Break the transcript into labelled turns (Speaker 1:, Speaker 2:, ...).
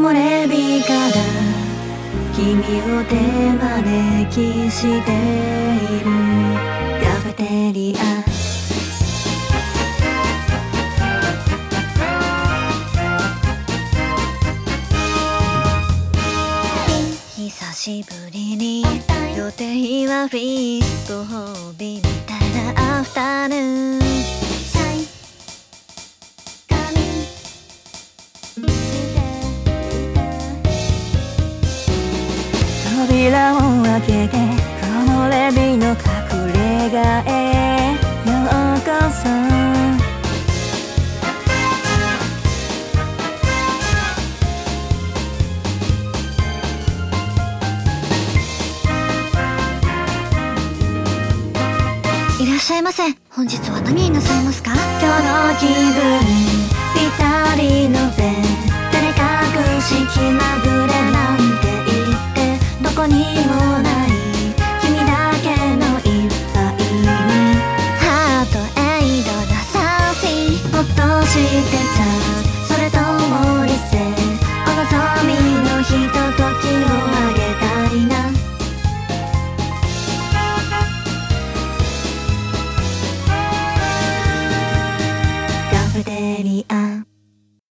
Speaker 1: 漏れ日から君を手招きしているカフェテリア。久しぶりに予定はフリーご褒美みたいなアフタヌーン。扉を開けて木漏れ日の隠れ家へようこそ。いらっしゃいませ。本日は何になさいますか？今日の気分